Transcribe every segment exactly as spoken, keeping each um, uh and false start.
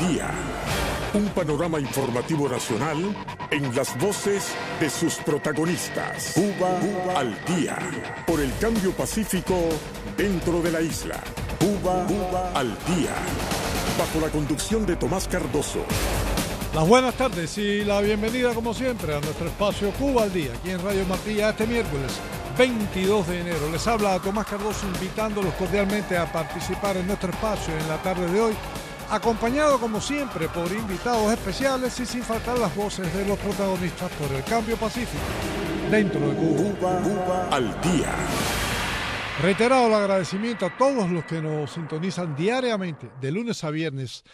día. Un panorama informativo nacional en las voces de sus protagonistas. Cuba, Cuba al día. Por el cambio pacífico dentro de la isla. Cuba, Cuba al día. Bajo la conducción de Tomás Cardoso. Las buenas tardes y la bienvenida como siempre a nuestro espacio Cuba al día, aquí en Radio Martí, este miércoles veintidós de enero. Les habla Tomás Cardoso invitándolos cordialmente a participar en nuestro espacio en la tarde de hoy, acompañado como siempre por invitados especiales y sin faltar las voces de los protagonistas por el cambio pacífico dentro de Cuba. Cuba, Cuba al día. Reiterado el agradecimiento a todos los que nos sintonizan diariamente de lunes a viernes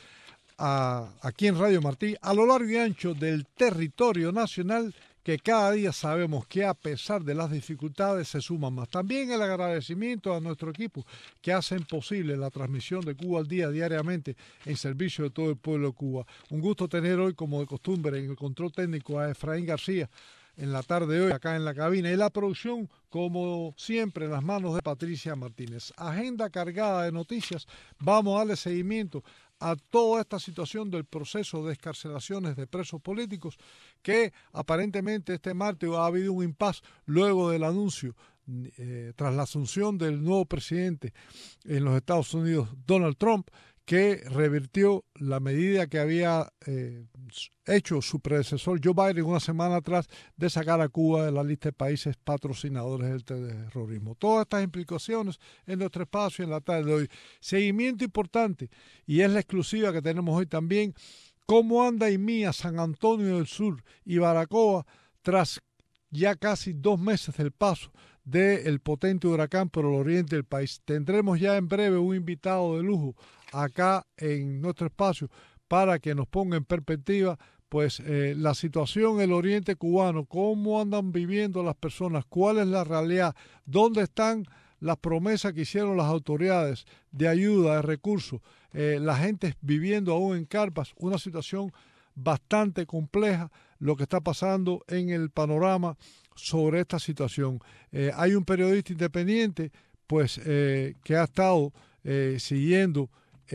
a, aquí en Radio Martí, a lo largo y ancho del territorio nacional, que cada día sabemos que a pesar de las dificultades se suman más. También el agradecimiento a nuestro equipo que hacen posible la transmisión de Cuba al día diariamente en servicio de todo el pueblo de Cuba. Un gusto tener hoy, como de costumbre, en el control técnico a Efraín García en la tarde de hoy acá en la cabina, y la producción, como siempre, en las manos de Patricia Martínez. Agenda cargada de noticias. Vamos a darle seguimiento a toda esta situación del proceso de excarcelaciones de presos políticos, que aparentemente este martes ha habido un impasse luego del anuncio, eh, tras la asunción del nuevo presidente en los Estados Unidos, Donald Trump, que revirtió la medida que había eh, hecho su predecesor Joe Biden una semana atrás de sacar a Cuba de la lista de países patrocinadores del terrorismo. Todas estas implicaciones en nuestro espacio en la tarde de hoy. Seguimiento importante, y es la exclusiva que tenemos hoy también, cómo anda Imía, San Antonio del Sur y Baracoa tras ya casi dos meses del paso del potente huracán por el oriente del país. Tendremos ya en breve un invitado de lujo acá en nuestro espacio para que nos ponga en perspectiva pues eh, la situación en el oriente cubano, cómo andan viviendo las personas, cuál es la realidad, dónde están las promesas que hicieron las autoridades de ayuda, de recursos, eh, la gente viviendo aún en carpas, una situación bastante compleja lo que está pasando en el panorama sobre esta situación. Eh, hay un periodista independiente pues eh, que ha estado eh, siguiendo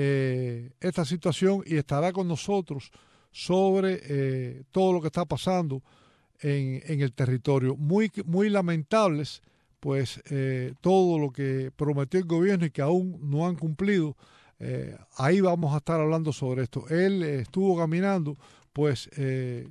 eh, esta situación y estará con nosotros sobre eh, todo lo que está pasando en, en el territorio. Muy, muy lamentables pues eh, todo lo que prometió el gobierno y que aún no han cumplido. Eh, ahí vamos a estar hablando sobre esto. Él eh, estuvo caminando pues eh,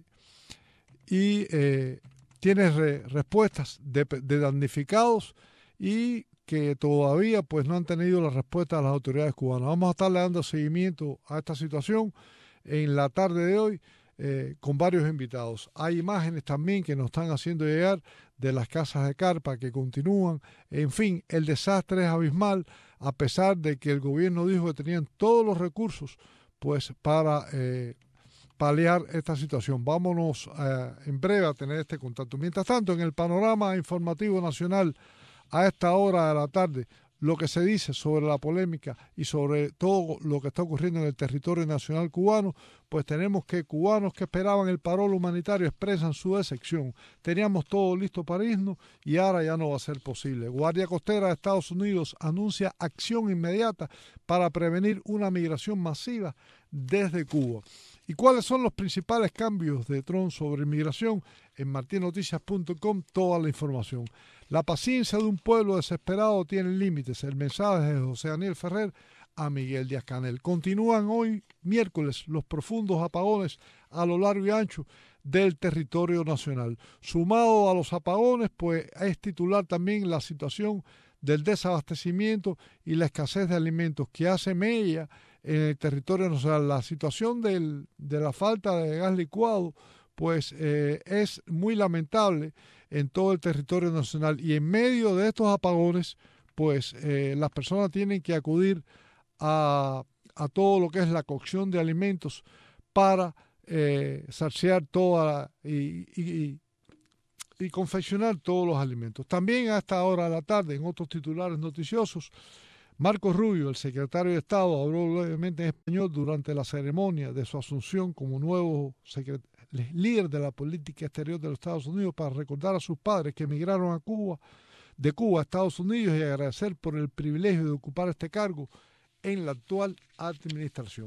y eh, tiene re, respuestas de, de damnificados y que todavía pues no han tenido la respuesta de las autoridades cubanas. Vamos a estarle dando seguimiento a esta situación en la tarde de hoy eh, con varios invitados. Hay imágenes también que nos están haciendo llegar de las casas de carpa que continúan. En fin, el desastre es abismal, a pesar de que el gobierno dijo que tenían todos los recursos pues para eh, paliar esta situación. Vámonos eh, en breve a tener este contacto. Mientras tanto, en el panorama informativo nacional, a esta hora de la tarde, lo que se dice sobre la polémica y sobre todo lo que está ocurriendo en el territorio nacional cubano, pues tenemos que cubanos que esperaban el paro humanitario expresan su decepción. Teníamos todo listo para irnos y ahora ya no va a ser posible. Guardia Costera de Estados Unidos anuncia acción inmediata para prevenir una migración masiva desde Cuba. ¿Y cuáles son los principales cambios de Trump sobre inmigración? En martin noticias punto com toda la información. La paciencia de un pueblo desesperado tiene límites. El mensaje de José Daniel Ferrer a Miguel Díaz-Canel. Continúan hoy, miércoles, los profundos apagones a lo largo y ancho del territorio nacional. Sumado a los apagones, pues es titular también la situación del desabastecimiento y la escasez de alimentos que hace mella en el territorio nacional. La situación del, de la falta de gas licuado pues eh, es muy lamentable en todo el territorio nacional, y en medio de estos apagones pues eh, las personas tienen que acudir a, a todo lo que es la cocción de alimentos para eh, saciar toda y, y, y confeccionar todos los alimentos. También a esta hora de la tarde, en otros titulares noticiosos, Marco Rubio, el secretario de Estado, habló brevemente en español durante la ceremonia de su asunción como nuevo secretario, líder de la política exterior de los Estados Unidos, para recordar a sus padres que emigraron a Cuba, de Cuba a Estados Unidos, y agradecer por el privilegio de ocupar este cargo en la actual administración.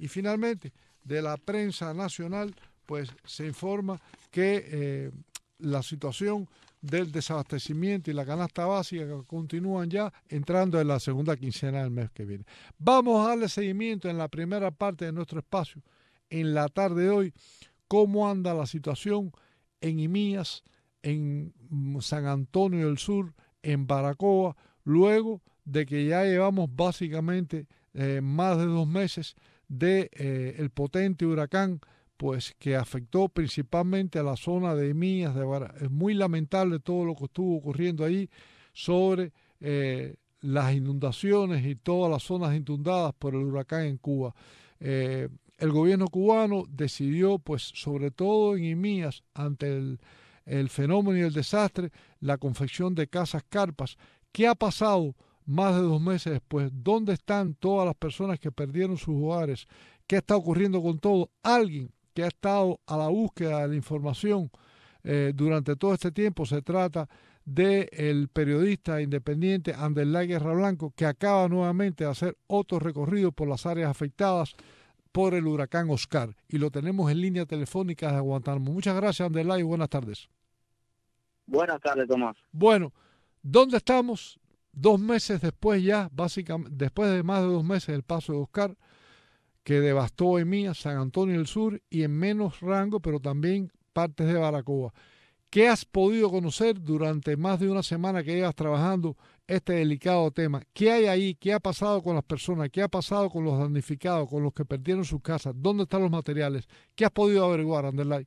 Y finalmente, de la prensa nacional, pues se informa que eh, la situación del desabastecimiento y la canasta básica continúan ya entrando en la segunda quincena del mes que viene. Vamos a darle seguimiento en la primera parte de nuestro espacio, en la tarde de hoy, cómo anda la situación en Imías, en San Antonio del Sur, en Baracoa, luego de que ya llevamos básicamente eh, más de dos meses de eh, el potente huracán, pues que afectó principalmente a la zona de Imías, de Bar... Es muy lamentable todo lo que estuvo ocurriendo ahí sobre eh, las inundaciones y todas las zonas inundadas por el huracán en Cuba. Eh, el gobierno cubano decidió, pues sobre todo en Imías, ante el, el fenómeno y el desastre, la confección de casas carpas. ¿Qué ha pasado más de dos meses después? ¿Dónde están todas las personas que perdieron sus hogares? ¿Qué está ocurriendo con todo? Alguien que ha estado a la búsqueda de la información eh, durante todo este tiempo. Se trata del periodista independiente Anderlay Guerra Blanco, que acaba nuevamente de hacer otro recorrido por las áreas afectadas por el huracán Oscar, y lo tenemos en línea telefónica de Guantánamo. Muchas gracias, Anderlay, y buenas tardes. Buenas tardes, Tomás. Bueno, ¿dónde estamos? Dos meses después ya, básicamente, después de más de dos meses del paso de Oscar, que devastó Imías, San Antonio del Sur y en menos rango, pero también partes de Baracoa. ¿Qué has podido conocer durante más de una semana que llevas trabajando este delicado tema? ¿Qué hay ahí? ¿Qué ha pasado con las personas? ¿Qué ha pasado con los damnificados, con los que perdieron sus casas? ¿Dónde están los materiales? ¿Qué has podido averiguar, Anderlay?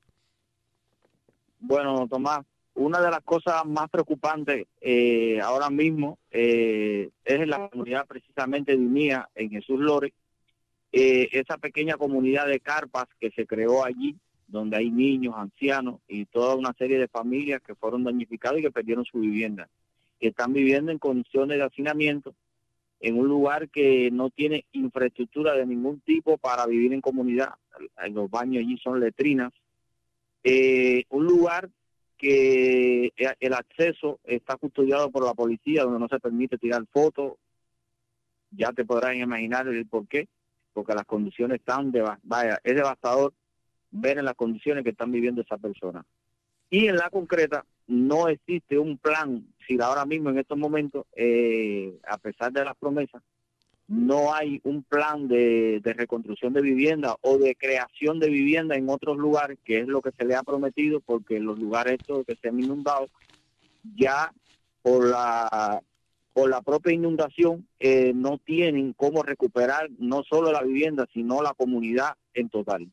Bueno, Tomás, una de las cosas más preocupantes eh, ahora mismo eh, es en la comunidad precisamente de Imías, en Jesús Lores, eh, esa pequeña comunidad de carpas que se creó allí, donde hay niños, ancianos y toda una serie de familias que fueron damnificadas y que perdieron su vivienda, que están viviendo en condiciones de hacinamiento en un lugar que no tiene infraestructura de ningún tipo para vivir en comunidad. Los baños allí son letrinas. Eh, un lugar que el acceso está custodiado por la policía, donde no se permite tirar fotos. Ya te podrás imaginar el por qué, porque las condiciones están, de, vaya, es devastador ver en las condiciones que están viviendo esas personas. Y en la concreta, no existe un plan, si ahora mismo en estos momentos, eh, a pesar de las promesas, no hay un plan de, de reconstrucción de vivienda o de creación de vivienda en otros lugares, que es lo que se le ha prometido, porque los lugares estos que se han inundado, ya por la por la propia inundación, eh, no tienen cómo recuperar no solo la vivienda, sino la comunidad en total.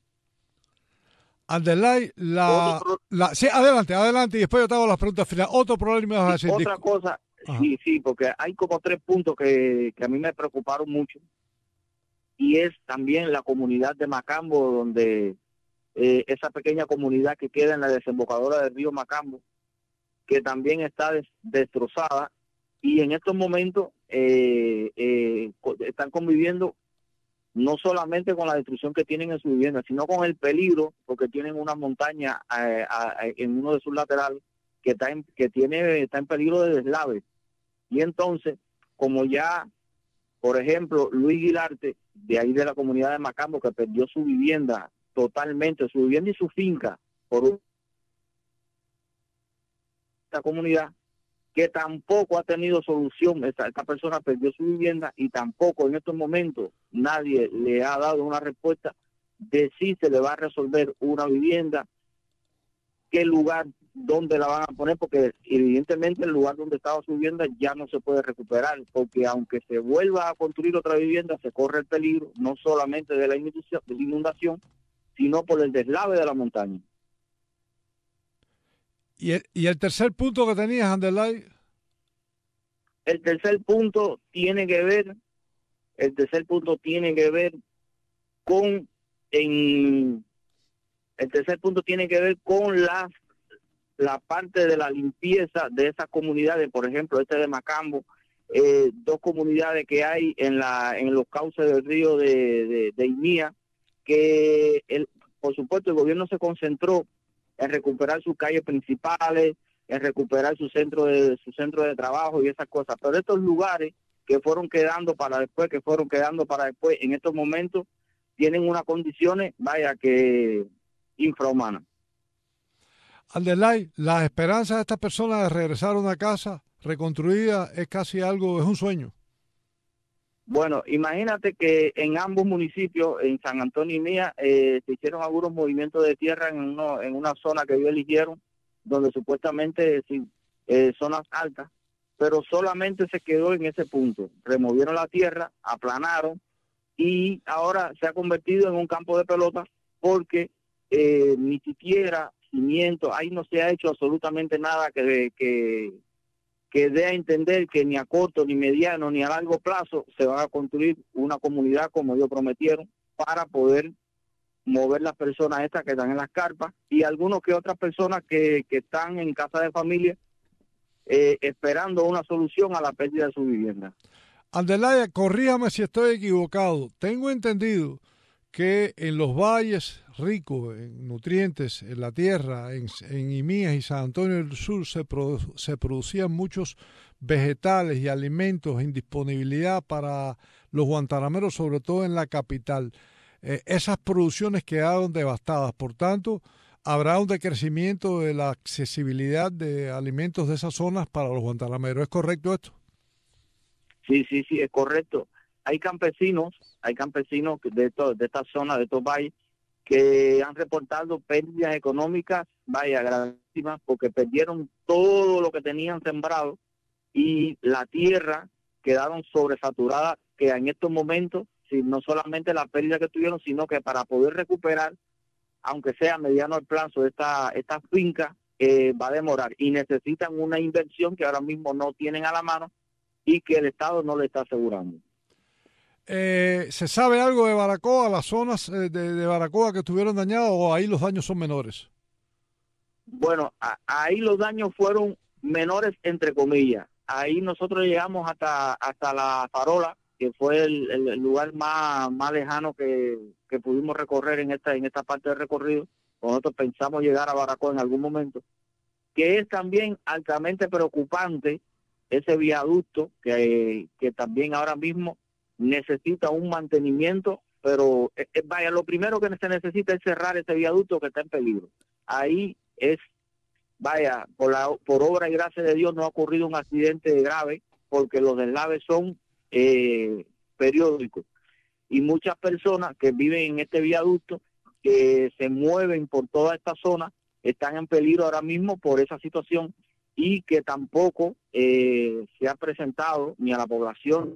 Anderlay, la, Otro, la... Sí, adelante, adelante, y después yo te hago las preguntas finales. Otro problema vas a decir. Otra cosa, Ajá. sí, sí, porque hay como tres puntos que, que a mí me preocuparon mucho, y es también la comunidad de Macambo, donde eh, esa pequeña comunidad que queda en la desembocadura del río Macambo, que también está des, destrozada, y en estos momentos eh, eh, están conviviendo no solamente con la destrucción que tienen en su vivienda, sino con el peligro, porque tienen una montaña eh, eh, en uno de sus laterales que está en, que tiene está en peligro de deslave. Y entonces, como ya, por ejemplo, Luis Guilarte, de ahí de la comunidad de Macambo, que perdió su vivienda totalmente, su vivienda y su finca, por esta comunidad, que tampoco ha tenido solución. Esta, esta persona perdió su vivienda y tampoco en estos momentos nadie le ha dado una respuesta de si se le va a resolver una vivienda, qué lugar, dónde la van a poner, porque evidentemente el lugar donde estaba su vivienda ya no se puede recuperar, porque aunque se vuelva a construir otra vivienda, se corre el peligro no solamente de la inundación, de la inundación sino por el deslave de la montaña. ¿Y el, y el tercer punto que tenías, Anderlay? El tercer punto tiene que ver, el tercer punto tiene que ver con, en, el tercer punto tiene que ver con la, la parte de la limpieza de esas comunidades, por ejemplo, este de Macambo, eh, dos comunidades que hay en la, en los cauces del río de, de, de Imías, que el, por supuesto el gobierno se concentró en recuperar sus calles principales, en recuperar su centro de su centro de trabajo y esas cosas, pero estos lugares que fueron quedando para después, que fueron quedando para después, en estos momentos tienen unas condiciones, vaya, que infrahumanas. Anderlay, la esperanza de estas personas de regresar a una casa reconstruida es casi algo, es un sueño. Bueno, imagínate que en ambos municipios, en San Antonio y Mía, eh, se hicieron algunos movimientos de tierra en, uno, en una zona que ellos eligieron, donde supuestamente sí, eh, zonas altas, pero solamente se quedó en ese punto. Removieron la tierra, aplanaron y ahora se ha convertido en un campo de pelota porque eh, ni siquiera cimiento, ahí no se ha hecho absolutamente nada que... que que dé a entender que ni a corto, ni mediano, ni a largo plazo se va a construir una comunidad como ellos prometieron para poder mover las personas estas que están en las carpas y algunos que otras personas que, que están en casa de familia eh, esperando una solución a la pérdida de su vivienda. Anderlay, corríjame si estoy equivocado. Tengo entendido que en los valles ricos en nutrientes, en la tierra, en, en Imías y San Antonio del Sur, se, produ se producían muchos vegetales y alimentos en disponibilidad para los guantanameros, sobre todo en la capital. Eh, esas producciones quedaron devastadas, por tanto, habrá un decrecimiento de la accesibilidad de alimentos de esas zonas para los guantanameros. ¿Es correcto esto? Sí, sí, sí, es correcto. Hay campesinos, hay campesinos de, esto, de esta zona, de estos valles, que han reportado pérdidas económicas, vaya, gravísimas, porque perdieron todo lo que tenían sembrado y la tierra quedaron sobresaturadas, que en estos momentos, si no solamente la pérdida que tuvieron, sino que para poder recuperar, aunque sea a mediano plazo, esta, esta finca eh, va a demorar y necesitan una inversión que ahora mismo no tienen a la mano y que el Estado no le está asegurando. Eh, ¿Se sabe algo de Baracoa, las zonas de, de Baracoa que estuvieron dañadas o ahí los daños son menores? Bueno, a, ahí los daños fueron menores entre comillas. Ahí nosotros llegamos hasta hasta la Farola, que fue el, el, el lugar más, más lejano que, que pudimos recorrer en esta en esta parte del recorrido. Nosotros pensamos llegar a Baracoa en algún momento, que es también altamente preocupante ese viaducto que, que también ahora mismo necesita un mantenimiento, pero eh, vaya, lo primero que se necesita es cerrar ese viaducto que está en peligro. Ahí es, vaya, por, la, por obra y gracia de Dios no ha ocurrido un accidente grave, porque los deslaves son eh, periódicos. Y muchas personas que viven en este viaducto, que se mueven por toda esta zona, están en peligro ahora mismo por esa situación y que tampoco eh, se ha presentado ni a la población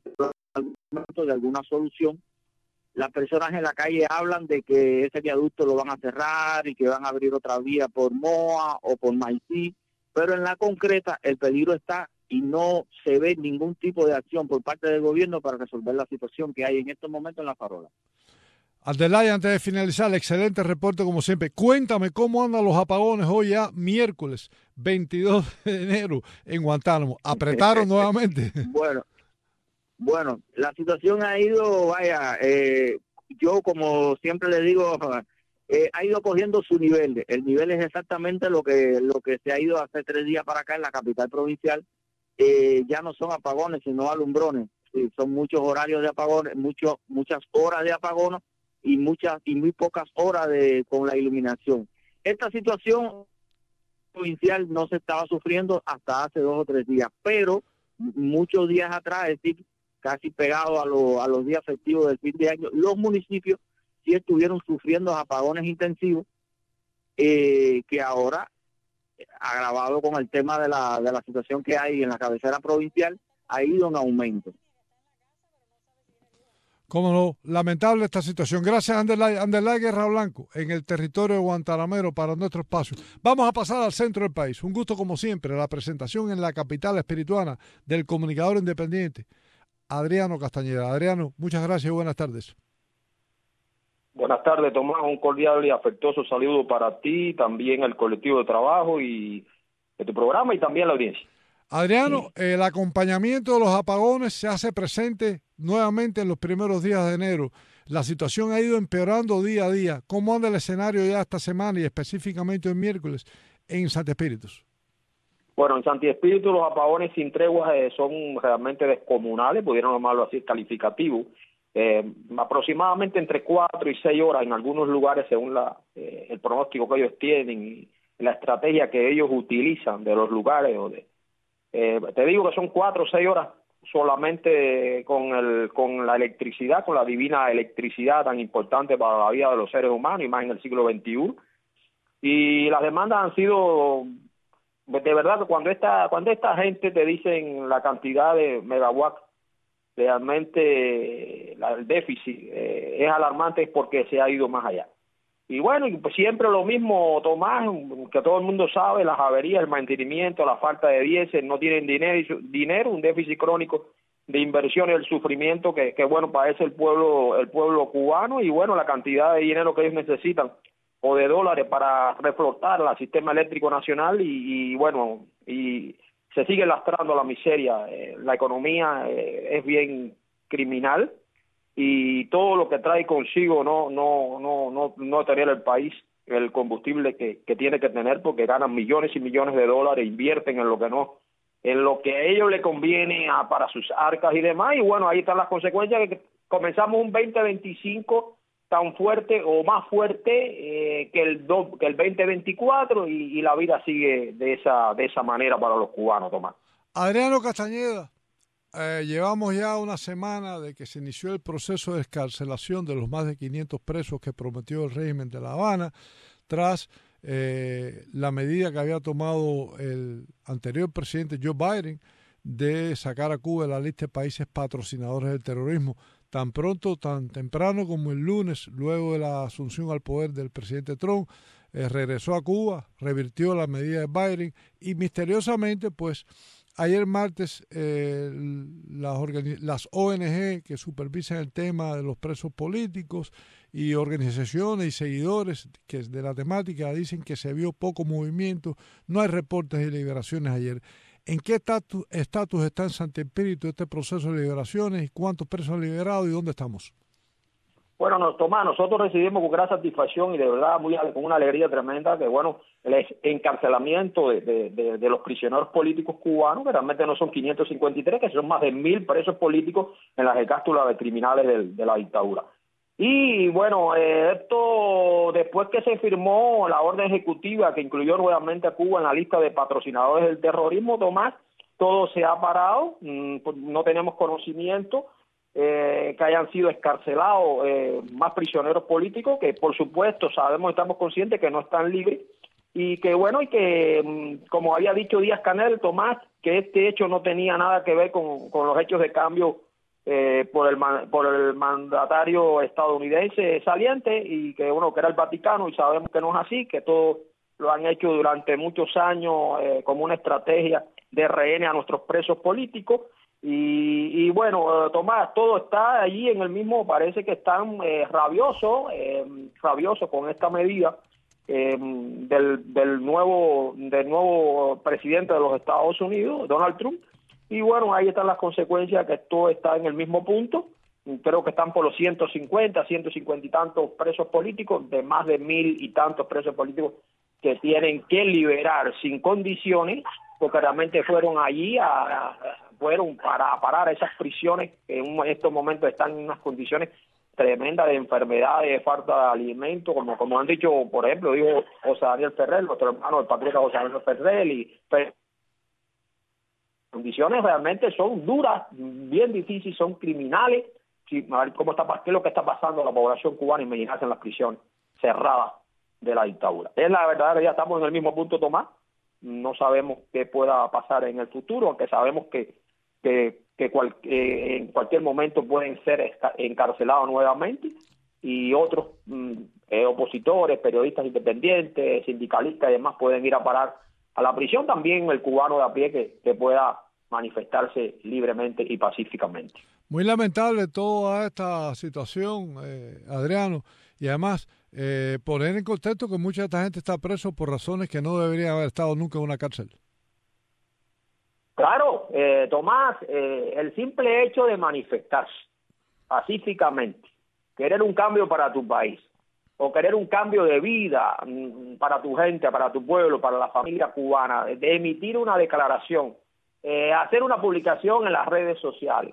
de alguna solución. Las personas en la calle hablan de que ese viaducto lo van a cerrar y que van a abrir otra vía por Moa o por Maicí, pero en la concreta el peligro está y no se ve ningún tipo de acción por parte del gobierno para resolver la situación que hay en estos momentos en la Farola. Anderlay, antes de finalizar, excelente reporte como siempre. Cuéntame cómo andan los apagones hoy ya miércoles veintidós de enero en Guantánamo. ¿Apretaron nuevamente? Bueno, bueno, la situación ha ido, vaya, eh, yo como siempre le digo, eh, ha ido cogiendo su nivel. El nivel es exactamente lo que lo que se ha ido hace tres días para acá en la capital provincial. Eh, ya no son apagones, sino alumbrones. Sí, son muchos horarios de apagones, muchos, muchas horas de apagones y muchas y muy pocas horas de con la iluminación. Esta situación provincial no se estaba sufriendo hasta hace dos o tres días, pero muchos días atrás, es decir, casi pegado a, lo, a los días festivos del fin de año, los municipios sí estuvieron sufriendo apagones intensivos, eh, que ahora, agravado con el tema de la, de la situación que hay en la cabecera provincial, ha ido en aumento. Cómo no, lamentable esta situación. Gracias, Anderlay. Anderlay Guerra Blanco, en el territorio de Guantanamero para nuestro espacio. Vamos a pasar al centro del país. Un gusto, como siempre, la presentación en la capital espirituana del comunicador independiente, Adriano Castañeda. Adriano, muchas gracias y buenas tardes. Buenas tardes, Tomás. Un cordial y afectuoso saludo para ti, también al colectivo de trabajo y de tu programa y también a la audiencia. Adriano, el acompañamiento de los apagones se hace presente nuevamente en los primeros días de enero. La situación ha ido empeorando día a día. ¿Cómo anda el escenario ya esta semana y específicamente el miércoles en Santi Espíritus? Bueno, en Santi Espíritus los apagones sin treguas eh, son realmente descomunales, pudieron llamarlo así, calificativo. eh, aproximadamente entre cuatro y seis horas en algunos lugares según la, eh, el pronóstico que ellos tienen y la estrategia que ellos utilizan de los lugares. O de, eh, te digo que son cuatro o seis horas solamente con, el, con la electricidad, con la divina electricidad tan importante para la vida de los seres humanos y más en el siglo veintiuno. Y las demandas han sido, de verdad, cuando esta, cuando esta gente te dicen la cantidad de megawatts, realmente la, el déficit eh, es alarmante, es porque se ha ido más allá. Y bueno, y pues siempre lo mismo, Tomás, que todo el mundo sabe, las averías, el mantenimiento, la falta de diésel, no tienen dinero, dinero, un déficit crónico de inversión y el sufrimiento que, que bueno, padece el pueblo, el pueblo cubano, y bueno, la cantidad de dinero que ellos necesitan o de dólares para reflotar el sistema eléctrico nacional y, y bueno, y se sigue lastrando la miseria. Eh, la economía eh, es bien criminal y todo lo que trae consigo no no no no no tener el país el combustible que, que tiene que tener, porque ganan millones y millones de dólares, invierten en lo que no, en lo que a ellos les conviene a, para sus arcas y demás, y bueno, ahí están las consecuencias de que comenzamos un veinte veinticinco tan fuerte o más fuerte eh, que el do, que el veinte veinticuatro y, y la vida sigue de esa de esa manera para los cubanos, Tomás. Adriano Castañeda, eh, llevamos ya una semana de que se inició el proceso de excarcelación de los más de quinientos presos que prometió el régimen de La Habana tras eh, la medida que había tomado el anterior presidente Joe Biden de sacar a Cuba de la lista de países patrocinadores del terrorismo. Tan pronto, tan temprano como el lunes, luego de la asunción al poder del presidente Trump, eh, regresó a Cuba, revirtió la medida de Biden y misteriosamente, pues, ayer martes, eh, las, las O N G que supervisan el tema de los presos políticos y organizaciones y seguidores que de la temática dicen que se vio poco movimiento, no hay reportes de liberaciones ayer. ¿En qué estatus está en Santo Espíritu este proceso de liberaciones y cuántos presos han liberado y dónde estamos? Bueno, no, Tomás, nosotros recibimos con gran satisfacción y de verdad muy con una alegría tremenda que, bueno, el encarcelamiento de, de, de, de los prisioneros políticos cubanos, que realmente no son quinientos cincuenta y tres, que son más de mil presos políticos en las cápsulas de criminales de, de la dictadura. Y bueno, eh, esto después que se firmó la orden ejecutiva que incluyó nuevamente a Cuba en la lista de patrocinadores del terrorismo, Tomás, todo se ha parado, mmm, no tenemos conocimiento eh, que hayan sido escarcelados eh, más prisioneros políticos, que por supuesto sabemos, estamos conscientes que no están libres, y que bueno, y que mmm, como había dicho Díaz-Canel, Tomás, que este hecho no tenía nada que ver con, con los hechos de cambio Eh, por el por el mandatario estadounidense saliente, y que bueno, que era el Vaticano, y sabemos que no es así, que todo lo han hecho durante muchos años eh, como una estrategia de rehenes a nuestros presos políticos. Y, y bueno, eh, Tomás, todo está allí en el mismo, parece que están eh, rabiosos, eh, rabiosos con esta medida eh, del, del nuevo del nuevo presidente de los Estados Unidos, Donald Trump. Y bueno, ahí están las consecuencias, que todo está en el mismo punto. Creo que están por los ciento cincuenta, ciento cincuenta y tantos presos políticos, de más de mil y tantos presos políticos que tienen que liberar sin condiciones, porque realmente fueron allí, a, a, fueron para parar esas prisiones que en estos momentos están en unas condiciones tremendas de enfermedades, de falta de alimentos, como, como han dicho, por ejemplo, dijo José Daniel Ferrer, nuestro hermano, el patriota José Daniel Ferrer, y condiciones realmente son duras, bien difíciles, son criminales. Sí, a ver cómo está, qué es lo que está pasando a la población cubana, imaginarse en las prisiones cerradas de la dictadura. Es la verdad, ya estamos en el mismo punto, Tomás. No sabemos qué pueda pasar en el futuro, aunque sabemos que que, que cual, eh, en cualquier momento pueden ser encarcelados nuevamente, y otros mm, eh, opositores, periodistas independientes, sindicalistas y demás pueden ir a parar a la prisión. También el cubano de a pie que, que pueda manifestarse libremente y pacíficamente. Muy lamentable toda esta situación, eh, Adriano, y además eh, poner en contexto que mucha de esta gente está preso por razones que no deberían haber estado nunca en una cárcel. Claro, eh, Tomás, eh, el simple hecho de manifestarse pacíficamente, querer un cambio para tu país, o querer un cambio de vida para tu gente, para tu pueblo, para la familia cubana, de emitir una declaración, eh, hacer una publicación en las redes sociales,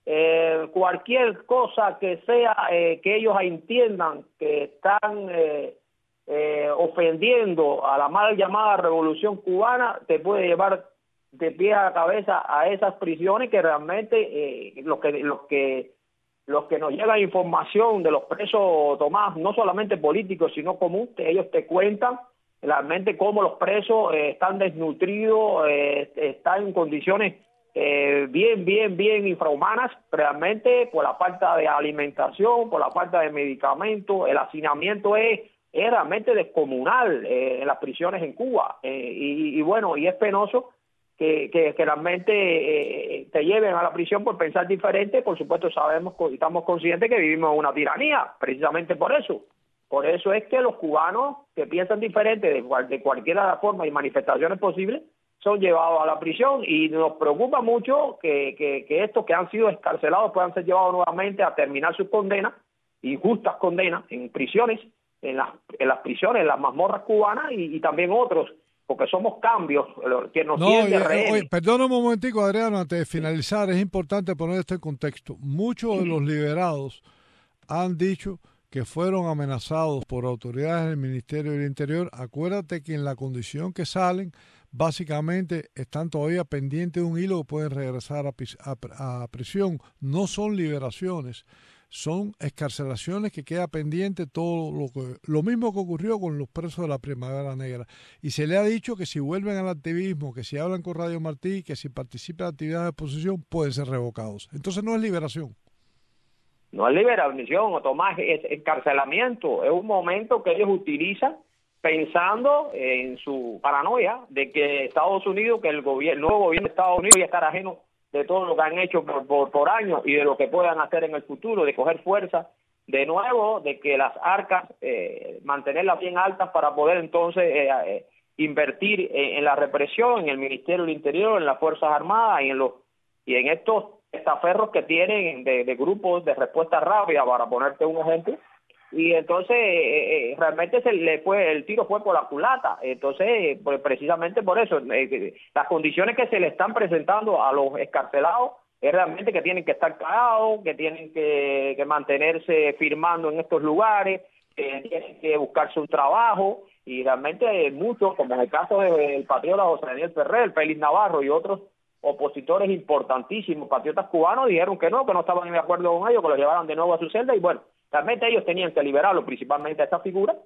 eh, cualquier cosa que sea eh, que ellos entiendan que están eh, eh, ofendiendo a la mal llamada revolución cubana, te puede llevar de pie a cabeza a esas prisiones que realmente eh, los que los que los que nos llega información de los presos tomados, no solamente políticos sino común, que ellos te cuentan realmente cómo los presos eh, están desnutridos, eh, están en condiciones eh, bien, bien, bien infrahumanas, realmente por la falta de alimentación, por la falta de medicamentos. El hacinamiento es, es realmente descomunal eh, en las prisiones en Cuba, eh, y, y bueno, y es penoso que, que, que realmente eh, te lleven a la prisión por pensar diferente. Por supuesto sabemos y estamos conscientes que vivimos en una tiranía, precisamente por eso. Por eso es que los cubanos que piensan diferente de, cual, de cualquier forma y manifestaciones posibles son llevados a la prisión, y nos preocupa mucho que, que, que estos que han sido escarcelados puedan ser llevados nuevamente a terminar sus condenas, injustas condenas, en prisiones, en las, en las prisiones, en las mazmorras cubanas, y, y también otros, porque somos cambios que nos no, tienen de rehenes. Oye, perdona un momentico, Adriano, antes de finalizar, es importante poner esto en contexto. Muchos de los liberados han dicho que fueron amenazados por autoridades del Ministerio del Interior. Acuérdate que en la condición que salen, básicamente están todavía pendientes de un hilo que pueden regresar a, a, a prisión. No son liberaciones, son excarcelaciones que queda pendiente todo lo que, lo mismo que ocurrió con los presos de la Primavera Negra. Y se le ha dicho que si vuelven al activismo, que si hablan con Radio Martí, que si participan en actividades de oposición, pueden ser revocados. Entonces no es liberación. No es liberación, o Tomás, es encarcelamiento. Es un momento que ellos utilizan pensando en su paranoia de que Estados Unidos, que el gobierno, el nuevo gobierno de Estados Unidos, ya estará ajeno de todo lo que han hecho por, por, por años y de lo que puedan hacer en el futuro, de coger fuerza de nuevo, de que las arcas, eh, mantenerlas bien altas para poder entonces eh, eh, invertir en, en la represión, en el Ministerio del Interior, en las Fuerzas Armadas y en los y en estos estaferros que tienen de, de grupos de respuesta rápida, para ponerte un ejemplo. Y entonces eh, eh, realmente se le fue el tiro fue por la culata. Entonces eh, pues precisamente por eso eh, las condiciones que se le están presentando a los escarcelados es realmente que tienen que estar cagados, que tienen que, que mantenerse firmando en estos lugares, que tienen que buscarse un trabajo, y realmente muchos, como en el caso del patriota José Daniel Ferrer, Félix Navarro y otros opositores importantísimos, patriotas cubanos, dijeron que no, que no estaban de acuerdo con ellos, que los llevaran de nuevo a su celda. Y bueno, realmente ellos tenían que liberarlo, principalmente a esta figura,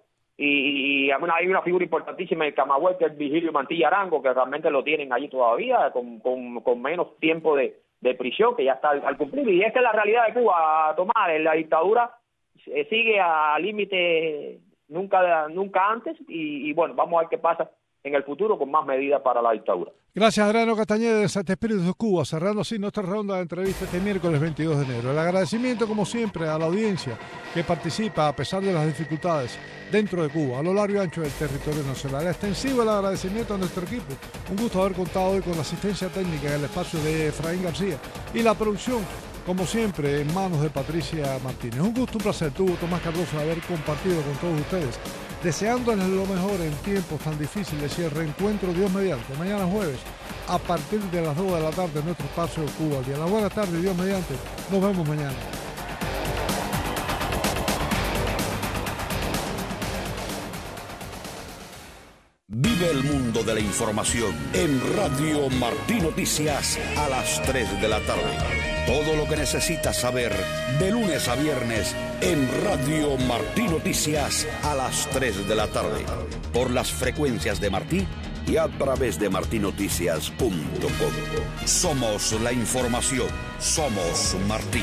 y, y hay una figura importantísima en el Camagüey, que es Vigilio Mantilla Arango, que realmente lo tienen allí todavía, con, con, con menos tiempo de, de prisión, que ya está al, al cumplir. Y esta es la realidad de Cuba, Tomás. La dictadura eh, sigue a límite nunca, nunca antes, y, y bueno, vamos a ver qué pasa en el futuro con más medidas para la dictadura. Gracias, Adriano Castañeda de Santa Espíritu de Cuba, cerrando así nuestra ronda de entrevistas este miércoles veintidós de enero. El agradecimiento, como siempre, a la audiencia que participa a pesar de las dificultades dentro de Cuba, a lo largo y ancho del territorio nacional. Extensivo el agradecimiento a nuestro equipo. Un gusto haber contado hoy con la asistencia técnica en el espacio de Efraín García y la producción, como siempre, en manos de Patricia Martínez. Un gusto, un placer, tuvo Tomás Cardoso, de haber compartido con todos ustedes, deseándoles lo mejor en tiempos tan difíciles, y el reencuentro, Dios mediante, mañana jueves a partir de las dos de la tarde en nuestro espacio Cuba al Día. La buena tarde, Dios mediante, nos vemos mañana. Vive el mundo de la información en Radio Martí Noticias a las tres de la tarde. Todo lo que necesitas saber de lunes a viernes en Radio Martí Noticias a las tres de la tarde. Por las frecuencias de Martí y a través de martí noticias punto com. Somos la información. Somos Martí.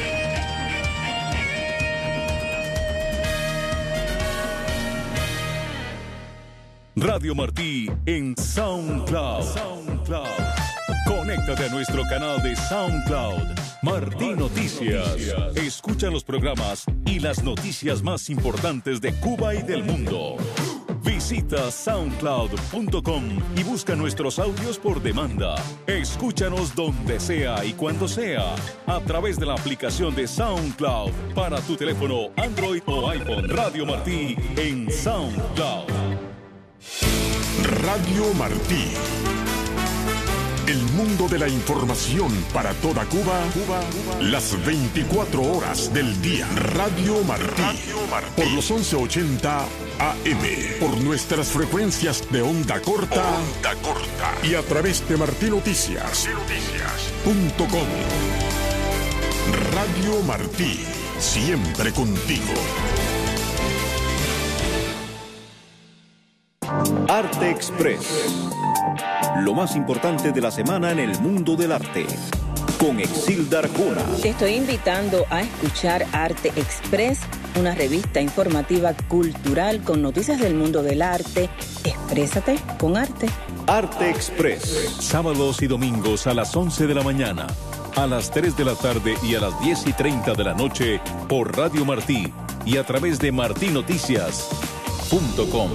Radio Martí en SoundCloud. SoundCloud. Conéctate a nuestro canal de SoundCloud, Martí Noticias. Escucha los programas y las noticias más importantes de Cuba y del mundo. Visita soundcloud punto com y busca nuestros audios por demanda. Escúchanos donde sea y cuando sea, a través de la aplicación de SoundCloud para tu teléfono Android o iPhone. Radio Martí en SoundCloud. Radio Martí. El mundo de la información para toda Cuba, Cuba, Cuba. Las veinticuatro horas del día. Radio Martí. Radio Martí. Por los once ochenta A M. Por nuestras frecuencias de onda corta. Onda corta. Y a través de Martí Noticias. Noticias punto com. Radio Martí. Siempre contigo. Arte Express. Lo más importante de la semana en el mundo del arte. Con Exilda Arjona. Te estoy invitando a escuchar Arte Express, una revista informativa cultural con noticias del mundo del arte. Exprésate con arte. Arte Express. Sábados y domingos a las once de la mañana, a las tres de la tarde y a las diez y treinta de la noche por Radio Martí y a través de martí noticias punto com.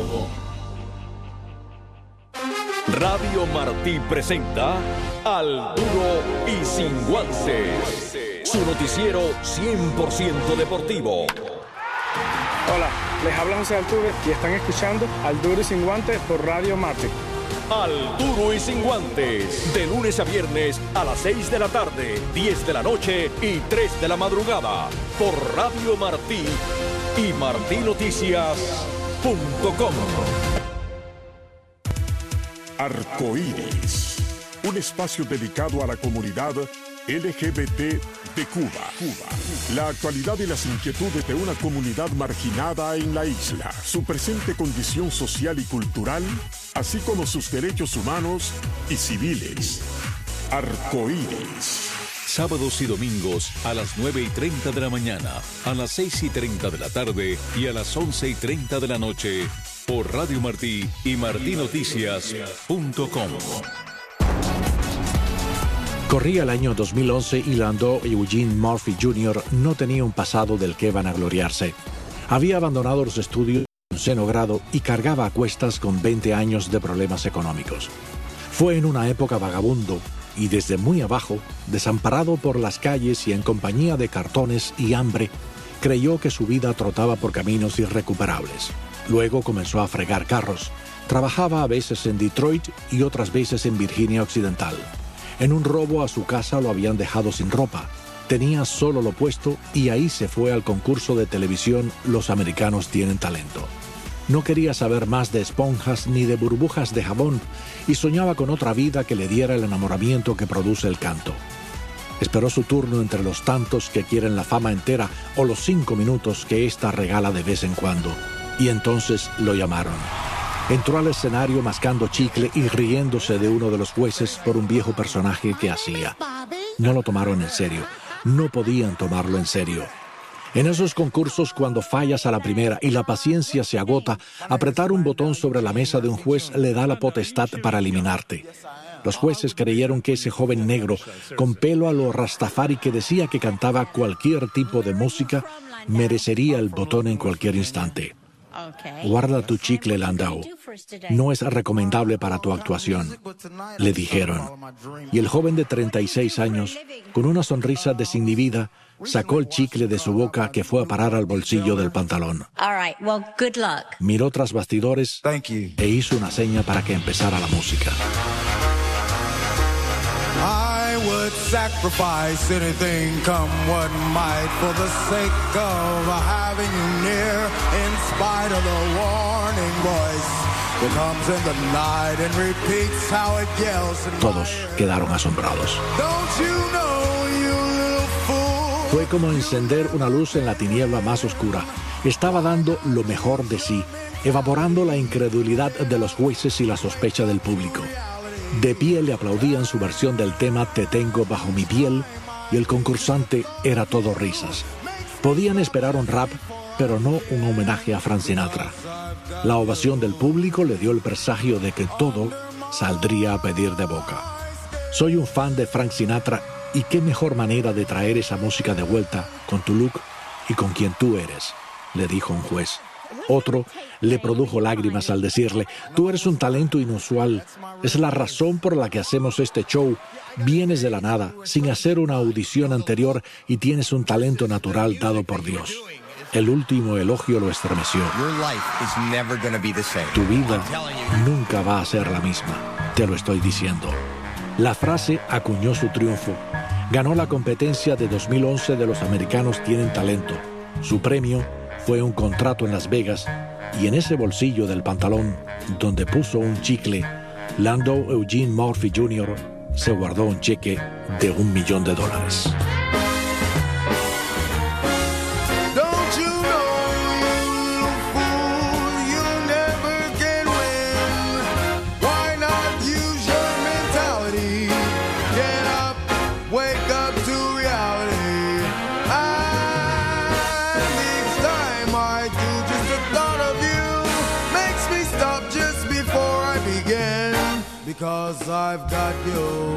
Radio Martí presenta Al Duro y Sin Guantes, su noticiero cien por ciento deportivo. Hola, les habla José Altuve y están escuchando Al Duro y Sin Guantes por Radio Martí. Al Duro y Sin Guantes, de lunes a viernes a las seis de la tarde, diez de la noche y tres de la madrugada, por Radio Martí y martí noticias punto com. Arcoíris, un espacio dedicado a la comunidad L G B T de Cuba. Cuba. La actualidad y las inquietudes de una comunidad marginada en la isla, su presente condición social y cultural, así como sus derechos humanos y civiles. Arcoíris. Sábados y domingos a las nueve y treinta de la mañana, a las seis y treinta de la tarde y a las once y treinta de la noche por Radio Martí y martí noticias punto com. Corría el año dos mil once y Landau Eugene Murphy junior no tenía un pasado del que vanagloriarse. Había abandonado los estudios en seno grado y cargaba a cuestas con veinte años de problemas económicos. Fue en una época vagabundo y desde muy abajo, desamparado por las calles y en compañía de cartones y hambre, creyó que su vida trotaba por caminos irrecuperables. Luego comenzó a fregar carros. Trabajaba a veces en Detroit y otras veces en Virginia Occidental. En un robo a su casa lo habían dejado sin ropa. Tenía solo lo puesto y ahí se fue al concurso de televisión Los Americanos Tienen Talento. No quería saber más de esponjas ni de burbujas de jabón y soñaba con otra vida que le diera el enamoramiento que produce el canto. Esperó su turno entre los tantos que quieren la fama entera o los cinco minutos que ésta regala de vez en cuando. Y entonces lo llamaron. Entró al escenario mascando chicle y riéndose de uno de los jueces por un viejo personaje que hacía. No lo tomaron en serio. No podían tomarlo en serio. En esos concursos, cuando fallas a la primera y la paciencia se agota, apretar un botón sobre la mesa de un juez le da la potestad para eliminarte. Los jueces creyeron que ese joven negro, con pelo a lo Rastafari que decía que cantaba cualquier tipo de música, merecería el botón en cualquier instante. Guarda tu chicle, Landau. No es recomendable para tu actuación, le dijeron. Y el joven de treinta y seis años, con una sonrisa desinhibida, sacó el chicle de su boca que fue a parar al bolsillo del pantalón. Miró tras bastidores e hizo una seña para que empezara la música. I would sacrifice anything, come what might, for the sake of having you near, in spite of the warning voice that comes in the night and repeats how it yells. Todos quedaron asombrados. Don't you know, you little fool? Fue como encender una luz en la tiniebla más oscura. Estaba dando lo mejor de sí, evaporando la incredulidad de los jueces y la sospecha del público. De pie le aplaudían su versión del tema Te tengo bajo mi piel y el concursante era todo risas. Podían esperar un rap, pero no un homenaje a Frank Sinatra. La ovación del público le dio el presagio de que todo saldría a pedir de boca. Soy un fan de Frank Sinatra y qué mejor manera de traer esa música de vuelta con tu look y con quien tú eres, le dijo un juez. Otro le produjo lágrimas al decirle, tú eres un talento inusual, es la razón por la que hacemos este show, vienes de la nada, sin hacer una audición anterior y tienes un talento natural dado por Dios. El último elogio lo estremeció. Tu vida nunca va a ser la misma, te lo estoy diciendo. La frase acuñó su triunfo. Ganó la competencia de dos mil once de Los Americanos Tienen Talento. Su premio fue un contrato en Las Vegas y en ese bolsillo del pantalón, donde puso un chicle, Lando Eugene Murphy junior se guardó un cheque de un millón de dólares. Because I've got you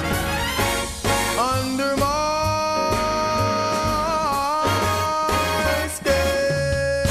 under my skin.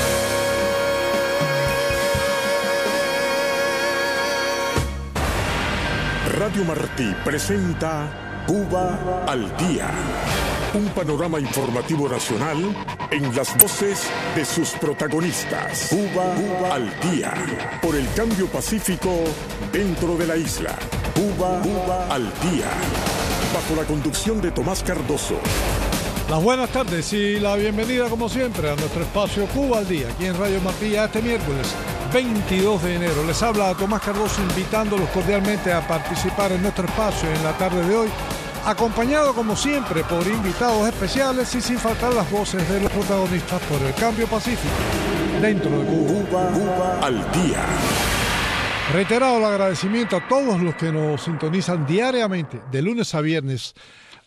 Radio Martí presenta Cuba al Día. Un panorama informativo nacional en las voces de sus protagonistas. Cuba, Cuba al Día. Por el cambio pacífico dentro de la isla. Cuba, Cuba al Día. Bajo la conducción de Tomás Cardoso. Las buenas tardes y la bienvenida como siempre a nuestro espacio Cuba al Día, aquí en Radio Martí, este miércoles veintidós de enero. Les habla Tomás Cardoso invitándolos cordialmente a participar en nuestro espacio en la tarde de hoy, acompañado como siempre por invitados especiales y sin faltar las voces de los protagonistas por el cambio pacífico dentro de Cuba. Cuba, Cuba al Día. Reiterado el agradecimiento a todos los que nos sintonizan diariamente de lunes a viernes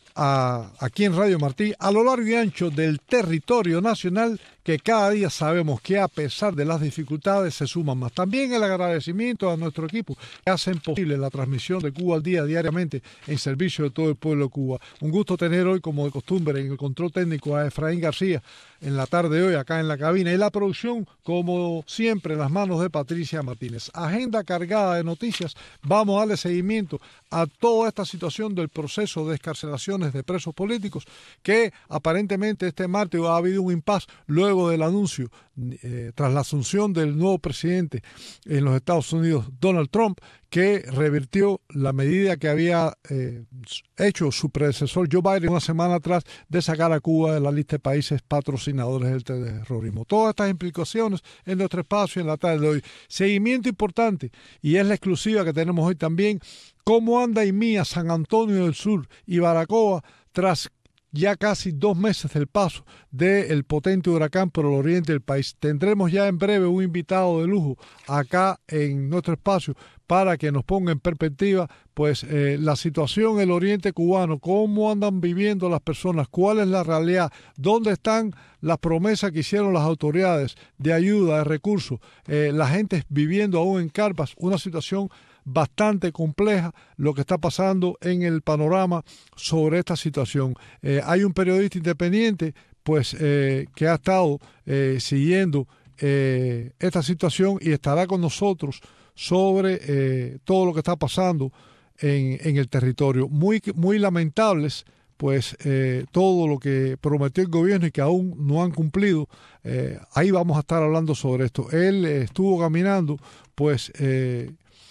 a, aquí en Radio Martí, a lo largo y ancho del territorio nacional, que cada día sabemos que a pesar de las dificultades se suman más. También el agradecimiento a nuestro equipo que hacen posible la transmisión de Cuba al Día diariamente en servicio de todo el pueblo de Cuba. Un gusto tener hoy, como de costumbre, en el control técnico a Efraín García en la tarde de hoy acá en la cabina, y la producción, como siempre, en las manos de Patricia Martínez. Agenda cargada de noticias. Vamos a darle seguimiento a toda esta situación del proceso de excarcelaciones de presos políticos, que aparentemente este martes ha habido un impasse luego del anuncio, eh, tras la asunción del nuevo presidente en los Estados Unidos, Donald Trump, que revirtió la medida que había eh, hecho su predecesor Joe Biden una semana atrás de sacar a Cuba de la lista de países patrocinadores del terrorismo. Todas estas implicaciones en nuestro espacio en la tarde de hoy. Seguimiento importante, y es la exclusiva que tenemos hoy también, cómo anda Imía, San Antonio del Sur y Baracoa tras ya casi dos meses del paso del potente huracán por el oriente del país. Tendremos ya en breve un invitado de lujo acá en nuestro espacio para que nos ponga en perspectiva pues eh, la situación en el oriente cubano, cómo andan viviendo las personas, cuál es la realidad, dónde están las promesas que hicieron las autoridades de ayuda, de recursos, eh, la gente viviendo aún en carpas, una situación bastante compleja lo que está pasando en el panorama sobre esta situación. Eh, hay un periodista independiente pues eh, que ha estado eh, siguiendo eh, esta situación y estará con nosotros sobre eh, todo lo que está pasando en, en el territorio. Muy, muy lamentables pues eh, todo lo que prometió el gobierno y que aún no han cumplido. Eh, ahí vamos a estar hablando sobre esto. Él eh, estuvo caminando pues eh,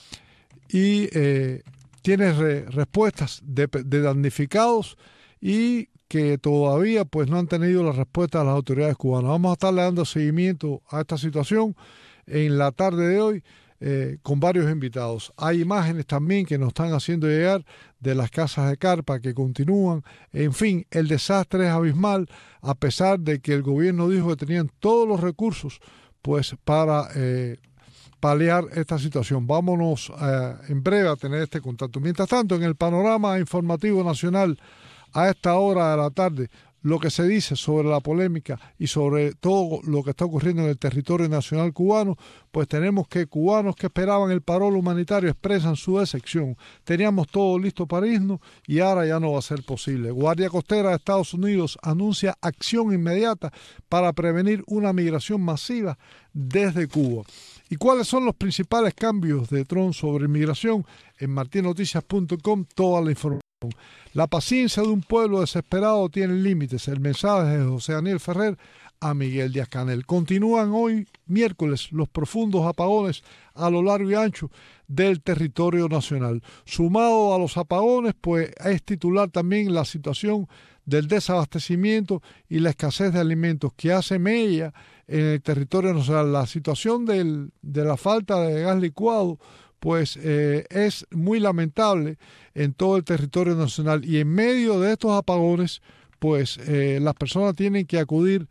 y eh, tiene re, respuestas de, de damnificados y que todavía pues no han tenido la respuesta de las autoridades cubanas. Vamos a estarle dando seguimiento a esta situación en la tarde de hoy eh, con varios invitados. Hay imágenes también que nos están haciendo llegar de las casas de carpa que continúan. En fin, el desastre es abismal, a pesar de que el gobierno dijo que tenían todos los recursos pues para eh, paliar esta situación. Vámonos eh, en breve a tener este contacto. Mientras tanto, en el panorama informativo nacional, a esta hora de la tarde, lo que se dice sobre la polémica y sobre todo lo que está ocurriendo en el territorio nacional cubano, pues tenemos que cubanos que esperaban el paro humanitario expresan su decepción. Teníamos todo listo para irnos y ahora ya no va a ser posible. Guardia Costera de Estados Unidos anuncia acción inmediata para prevenir una migración masiva desde Cuba. ¿Y cuáles son los principales cambios de Trump sobre inmigración? En martin noticias punto com toda la información. La paciencia de un pueblo desesperado tiene límites. El mensaje de José Daniel Ferrer a Miguel Díaz-Canel. Continúan hoy, miércoles, los profundos apagones a lo largo y ancho del territorio nacional. Sumado a los apagones, pues es titular también la situación del desabastecimiento y la escasez de alimentos que hace mella en el territorio nacional. La situación del, de la falta de gas licuado pues eh, es muy lamentable en todo el territorio nacional, y en medio de estos apagones pues eh, las personas tienen que acudir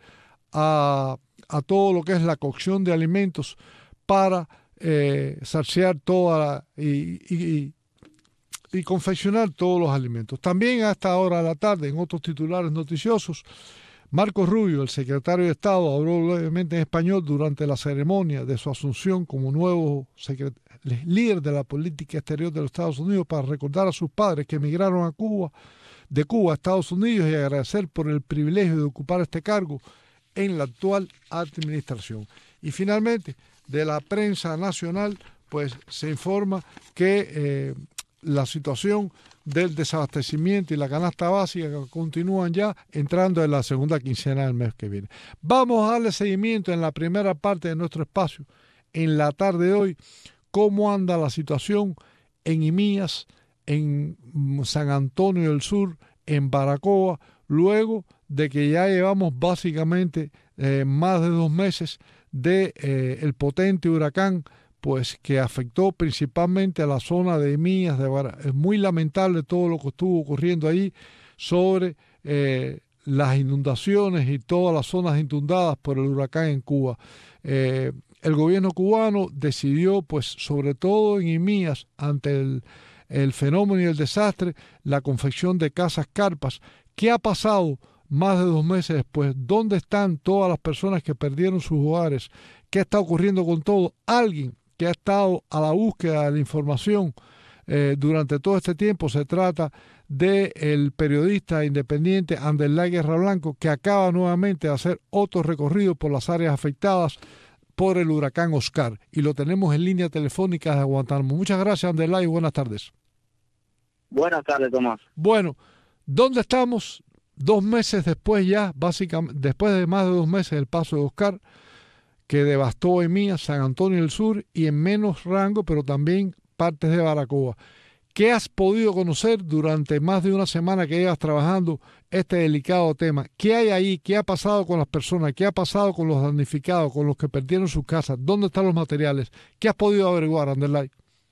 a, a todo lo que es la cocción de alimentos para eh, saciar toda la, y, y, y confeccionar todos los alimentos. También a esta hora de la tarde, en otros titulares noticiosos, Marco Rubio, el secretario de Estado, habló brevemente en español durante la ceremonia de su asunción como nuevo secretario líder de la política exterior de los Estados Unidos, para recordar a sus padres que emigraron a Cuba, de Cuba a Estados Unidos, y agradecer por el privilegio de ocupar este cargo en la actual administración. Y finalmente, de la prensa nacional, pues se informa que eh, la situación del desabastecimiento y la canasta básica continúan ya entrando en la segunda quincena del mes que viene. Vamos a darle seguimiento en la primera parte de nuestro espacio, en la tarde de hoy, cómo anda la situación en Imías, en San Antonio del Sur, en Baracoa, luego de que ya llevamos básicamente eh, más de dos meses de eh, el potente huracán, pues que afectó principalmente a la zona de Imías, de Bar- es muy lamentable todo lo que estuvo ocurriendo ahí sobre eh, las inundaciones y todas las zonas inundadas por el huracán en Cuba. Eh, El gobierno cubano decidió, pues sobre todo en Imías, ante el, el fenómeno y el desastre, la confección de casas carpas. ¿Qué ha pasado más de dos meses después? ¿Dónde están todas las personas que perdieron sus hogares? ¿Qué está ocurriendo con todo? Alguien que ha estado a la búsqueda de la información eh, durante todo este tiempo, se trata del periodista independiente Anderlay Guerra Blanco, que acaba nuevamente de hacer otro recorrido por las áreas afectadas por el huracán Oscar, y lo tenemos en línea telefónica de Guantánamo. Muchas gracias, Anderlay, y buenas tardes. Buenas tardes, Tomás. Bueno, ¿dónde estamos dos meses después ya, básicamente, después de más de dos meses del paso de Oscar, que devastó Imías, San Antonio del Sur y en menos rango, pero también partes de Baracoa? ¿Qué has podido conocer durante más de una semana que llevas trabajando este delicado tema? ¿Qué hay ahí? ¿Qué ha pasado con las personas? ¿Qué ha pasado con los damnificados, con los que perdieron sus casas? ¿Dónde están los materiales? ¿Qué has podido averiguar, Anderlay?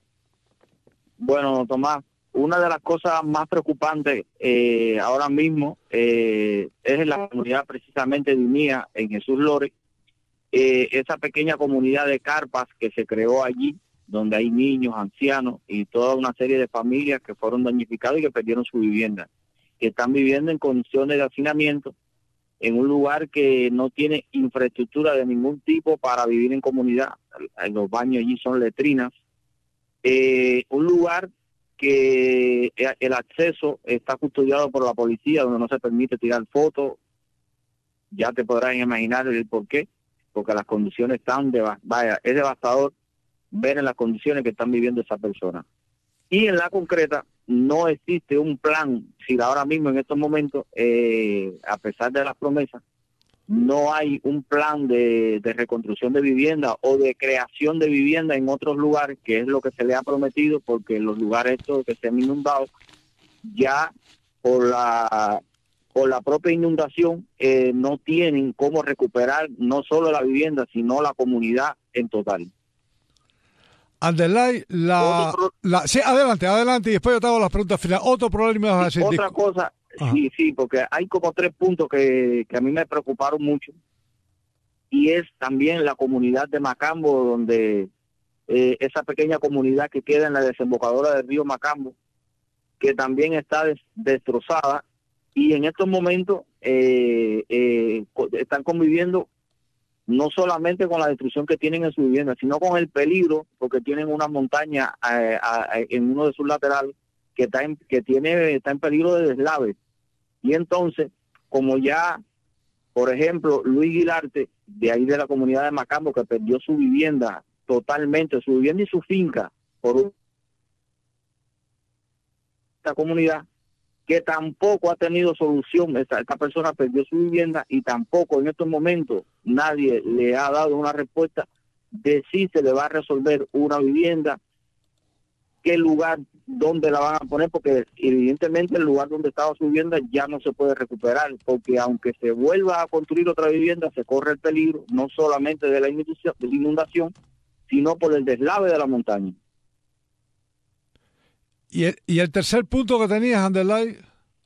Bueno, Tomás, una de las cosas más preocupantes eh, ahora mismo eh, es en la comunidad precisamente de Imías, en Jesús Lores, eh, esa pequeña comunidad de carpas que se creó allí, donde hay niños, ancianos y toda una serie de familias que fueron damnificadas y que perdieron su vivienda, que están viviendo en condiciones de hacinamiento en un lugar que no tiene infraestructura de ningún tipo para vivir en comunidad. Los baños allí son letrinas. Eh, un lugar que el acceso está custodiado por la policía, donde no se permite tirar fotos. Ya te podrás imaginar el por qué, porque las condiciones están, de, vaya, es devastador ver en las condiciones que están viviendo esas personas. Y en la concreta, no existe un plan, si ahora mismo en estos momentos, eh, a pesar de las promesas, no hay un plan de, de reconstrucción de vivienda o de creación de vivienda en otros lugares, que es lo que se le ha prometido, porque los lugares estos que se han inundado, ya por la, por la propia inundación, eh, no tienen cómo recuperar no solo la vivienda, sino la comunidad en total. Anderlay, la, Otro, la... Sí, adelante, adelante, y después yo te hago las preguntas finales. Otro problema vas a decir. Otra cosa, Ajá. sí, sí, porque hay como tres puntos que, que a mí me preocuparon mucho, y es también la comunidad de Macambo, donde eh, esa pequeña comunidad que queda en la desembocadura del río Macambo, que también está des, destrozada, y en estos momentos eh, eh, están conviviendo no solamente con la destrucción que tienen en su vivienda, sino con el peligro, porque tienen una montaña eh, eh, en uno de sus laterales que está en, que tiene está en peligro de deslave. Y entonces, como ya, por ejemplo, Luis Guilarte, de ahí de la comunidad de Macambo, que perdió su vivienda totalmente, su vivienda y su finca, por esta comunidad, que tampoco ha tenido solución. Esta, esta persona perdió su vivienda y tampoco en estos momentos nadie le ha dado una respuesta de si se le va a resolver una vivienda, qué lugar, dónde la van a poner, porque evidentemente el lugar donde estaba su vivienda ya no se puede recuperar, porque aunque se vuelva a construir otra vivienda, se corre el peligro no solamente de la inundación, de la inundación sino por el deslave de la montaña. ¿Y el, y el tercer punto que tenías, Anderlay?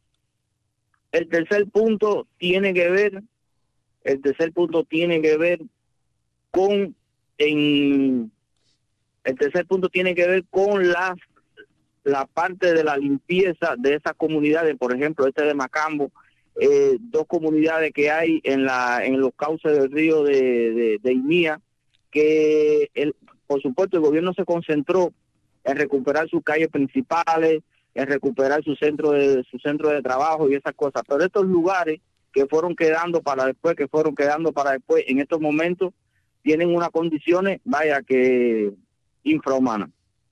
El tercer punto tiene que ver, el tercer punto tiene que ver con, en, el tercer punto tiene que ver con las, la parte de la limpieza de esas comunidades, por ejemplo, este de Macambo, eh, dos comunidades que hay en la, en los cauces del río de, de, de Imía, que el, por supuesto el gobierno se concentró en recuperar sus calles principales, en recuperar su centro de su centro de trabajo y esas cosas, pero estos lugares que fueron quedando para después, que fueron quedando para después, en estos momentos tienen unas condiciones, vaya, que infrahumanas.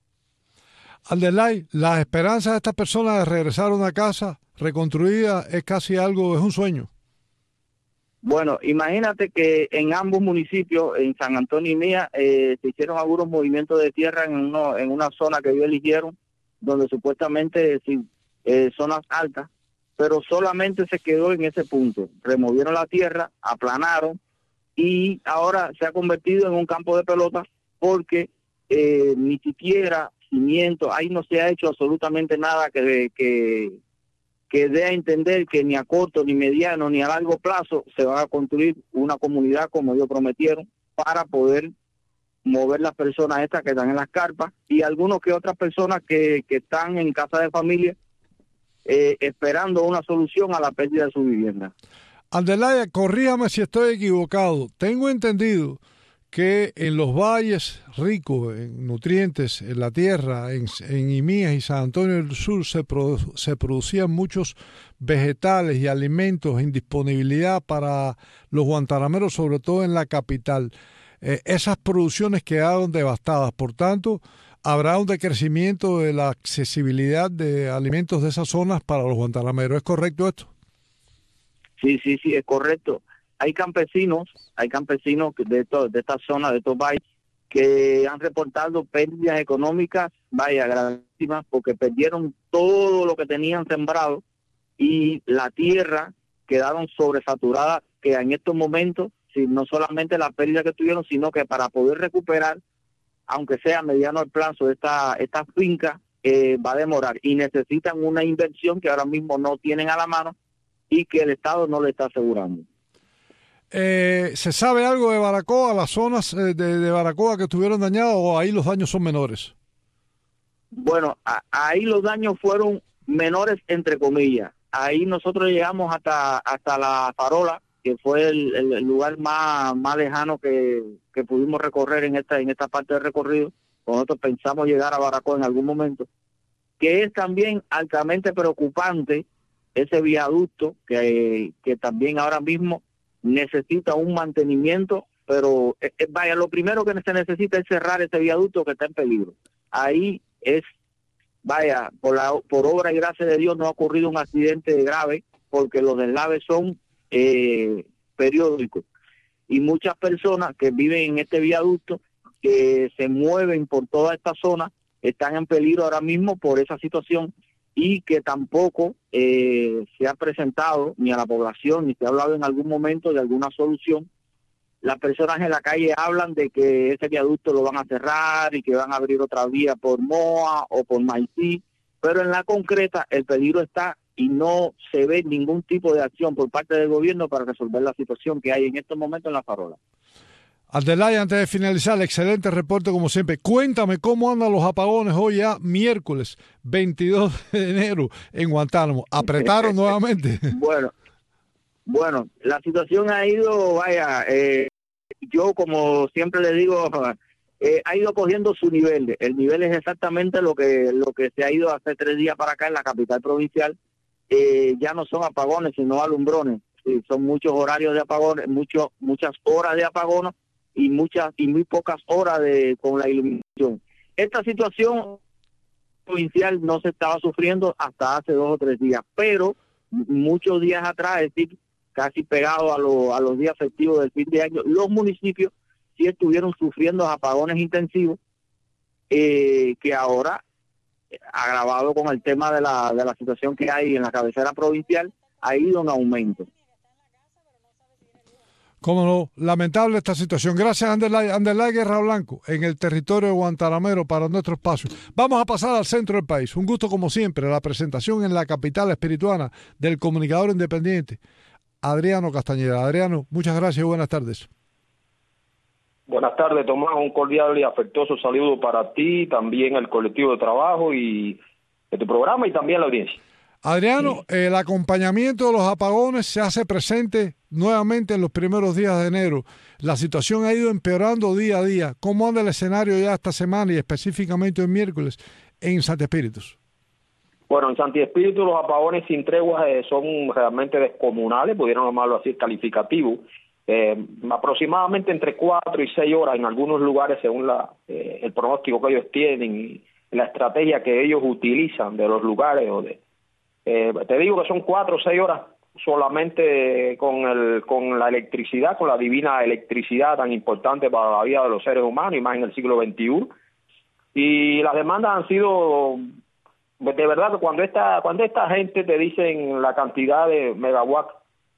Anderlay, las esperanzas de estas personas de regresar a una casa reconstruida es casi algo, es un sueño. Bueno, imagínate que en ambos municipios, en San Antonio y Mía, eh, se hicieron algunos movimientos de tierra en, uno, en una zona que ellos eligieron, donde supuestamente sí, eh, zonas altas, pero solamente se quedó en ese punto. Removieron la tierra, aplanaron y ahora se ha convertido en un campo de pelota porque eh, ni siquiera cimiento, ahí no se ha hecho absolutamente nada que... que que dé a entender que ni a corto, ni mediano, ni a largo plazo se va a construir una comunidad como ellos prometieron para poder mover las personas estas que están en las carpas y algunos que otras personas que, que están en casa de familia eh, esperando una solución a la pérdida de su vivienda. Anderlay, corríjame si estoy equivocado. Tengo entendido que en los valles ricos en nutrientes, en la tierra, en, en Imías y San Antonio del Sur se, produ se producían muchos vegetales y alimentos en disponibilidad para los guantanameros, sobre todo en la capital. Eh, esas producciones quedaron devastadas, por tanto, habrá un decrecimiento de la accesibilidad de alimentos de esas zonas para los guantanameros. ¿Es correcto esto? Sí, sí, sí, es correcto. Hay campesinos, hay campesinos de, esto, de esta zona, de estos valles, que han reportado pérdidas económicas, vaya, gravísimas, porque perdieron todo lo que tenían sembrado y la tierra quedaron sobresaturadas, que en estos momentos, si no solamente la pérdida que tuvieron, sino que para poder recuperar, aunque sea a mediano plazo, esta, esta finca eh, va a demorar y necesitan una inversión que ahora mismo no tienen a la mano y que el Estado no le está asegurando. Eh, ¿Se sabe algo de Baracoa, las zonas de, de Baracoa que estuvieron dañadas, o ahí los daños son menores? Bueno, a, ahí los daños fueron menores, entre comillas. Ahí nosotros llegamos hasta hasta la Farola, que fue el, el, el lugar más, más lejano que, que pudimos recorrer en esta en esta parte del recorrido. Nosotros pensamos llegar a Baracoa en algún momento, que es también altamente preocupante ese viaducto que, que también ahora mismo necesita un mantenimiento, pero eh, vaya, lo primero que se necesita es cerrar ese viaducto que está en peligro. Ahí es, vaya, por, la, por obra y gracia de Dios no ha ocurrido un accidente grave, porque los deslaves son eh, periódicos. Y muchas personas que viven en este viaducto, que se mueven por toda esta zona, están en peligro ahora mismo por esa situación, y que tampoco eh, se ha presentado ni a la población, ni se ha hablado en algún momento de alguna solución. Las personas en la calle hablan de que ese viaducto lo van a cerrar y que van a abrir otra vía por Moa o por Maití, pero en la concreta el peligro está y no se ve ningún tipo de acción por parte del gobierno para resolver la situación que hay en estos momentos en la Farola. Anderlay, antes de finalizar, excelente reporte como siempre. Cuéntame cómo andan los apagones hoy ya miércoles veintidós de enero en Guantánamo. ¿Apretaron nuevamente? Bueno, bueno, la situación ha ido, vaya, eh, yo como siempre le digo, eh, ha ido cogiendo su nivel. El nivel es exactamente lo que lo que se ha ido hace tres días para acá en la capital provincial. Eh, ya no son apagones, sino alumbrones. Sí, son muchos horarios de apagones, mucho, muchas horas de apagones y muchas y muy pocas horas de con la iluminación. Esta situación provincial no se estaba sufriendo hasta hace dos o tres días, pero muchos días atrás, es decir, casi pegado a, lo, a los días festivos del fin de año, los municipios sí estuvieron sufriendo apagones intensivos, eh, que ahora, agravado con el tema de la, de la situación que hay en la cabecera provincial, ha ido en aumento. Cómo no, lamentable esta situación. Gracias, Anderlay, Anderlay Guerra Blanco, en el territorio de Guantanamero para nuestro espacio. Vamos a pasar al centro del país. Un gusto, como siempre, la presentación en la capital espirituana del comunicador independiente, Adriano Castañeda. Adriano, muchas gracias y buenas tardes. Buenas tardes, Tomás. Un cordial y afectuoso saludo para ti, también el colectivo de trabajo y de tu programa y también la audiencia. Adriano, el acompañamiento de los apagones se hace presente nuevamente en los primeros días de enero. La situación ha ido empeorando día a día. ¿Cómo anda el escenario ya esta semana y específicamente el miércoles en Santi Espíritus? Bueno, en Santi Espíritus los apagones sin treguas eh, son realmente descomunales, pudieron llamarlo así, calificativo. Eh, aproximadamente entre cuatro y seis horas en algunos lugares según la, eh, el pronóstico que ellos tienen y la estrategia que ellos utilizan de los lugares. O de, eh, te digo que son cuatro o seis horas solamente con, el, con la electricidad, con la divina electricidad tan importante para la vida de los seres humanos y más en el siglo veintiuno. Y las demandas han sido, de verdad, que cuando esta, cuando esta gente te dicen la cantidad de megawatts,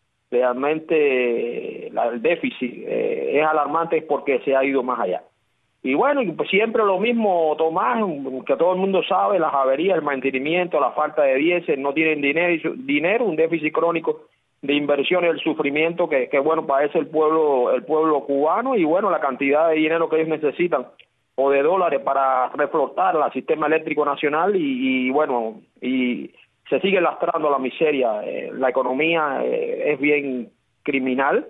realmente la, el déficit eh, es alarmante porque se ha ido más allá. Y bueno, y pues siempre lo mismo, Tomás, que todo el mundo sabe, las averías, el mantenimiento, la falta de diésel, no tienen dinero, dinero, un déficit crónico de inversión y el sufrimiento que, que bueno, padece el pueblo, el pueblo cubano y bueno, la cantidad de dinero que ellos necesitan o de dólares para reflotar el sistema eléctrico nacional y, y bueno, y se sigue lastrando la miseria. Eh, la economía eh, es bien criminal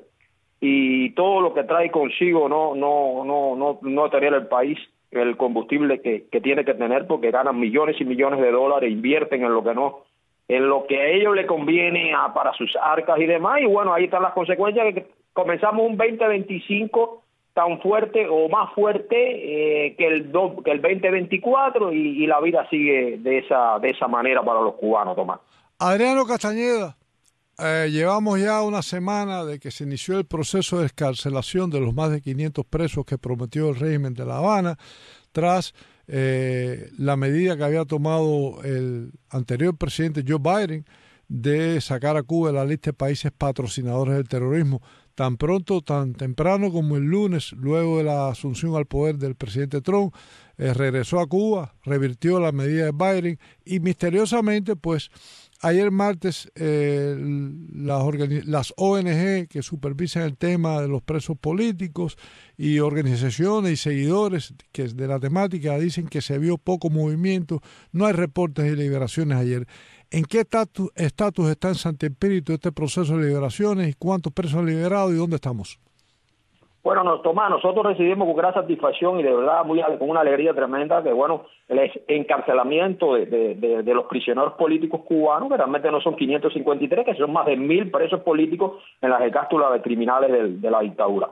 y todo lo que trae consigo no no no no no tener el país el combustible que, que tiene que tener porque ganan millones y millones de dólares, invierten en lo que no, en lo que a ellos les conviene a, para sus arcas y demás, y bueno, ahí están las consecuencias que comenzamos un veinte veinticinco tan fuerte o más fuerte eh, que el do, que el veinte veinticuatro y, y la vida sigue de esa de esa manera para los cubanos, Tomás. Adriano Castañeda, eh, llevamos ya una semana de que se inició el proceso de excarcelación de los más de quinientos presos que prometió el régimen de La Habana tras eh, la medida que había tomado el anterior presidente Joe Biden de sacar a Cuba de la lista de países patrocinadores del terrorismo. Tan pronto, tan temprano como el lunes, luego de la asunción al poder del presidente Trump, eh, regresó a Cuba, revirtió la medida de Biden y misteriosamente, pues, ayer martes eh, las, las O N G que supervisan el tema de los presos políticos y organizaciones y seguidores que de la temática dicen que se vio poco movimiento, no hay reportes de liberaciones ayer. ¿En qué estatus está en Santi Espíritu este proceso de liberaciones y cuántos presos han liberado y dónde estamos? Bueno, nos, Tomás, nosotros recibimos con gran satisfacción y de verdad muy con una alegría tremenda que, bueno, el encarcelamiento de, de, de, de los prisioneros políticos cubanos, que realmente no son quinientos cincuenta y tres, que son más de mil presos políticos en las cápsulas de criminales de, de la dictadura.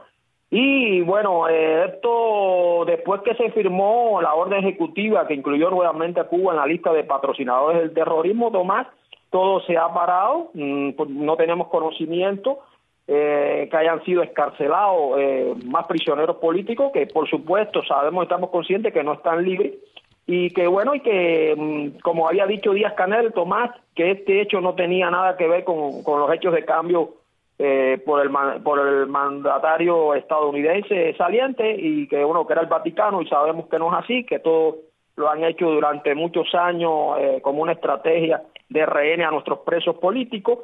Y bueno, eh, esto después que se firmó la orden ejecutiva que incluyó nuevamente a Cuba en la lista de patrocinadores del terrorismo, Tomás, todo se ha parado, mmm, no tenemos conocimiento eh, que hayan sido escarcelados eh, más prisioneros políticos, que por supuesto sabemos, estamos conscientes que no están libres, y que bueno, y que mmm, como había dicho Díaz-Canel, Tomás, que este hecho no tenía nada que ver con, con los hechos de cambio Eh, por el por el mandatario estadounidense saliente y que bueno que era el Vaticano, y sabemos que no es así, que todo lo han hecho durante muchos años eh, como una estrategia de rehenes a nuestros presos políticos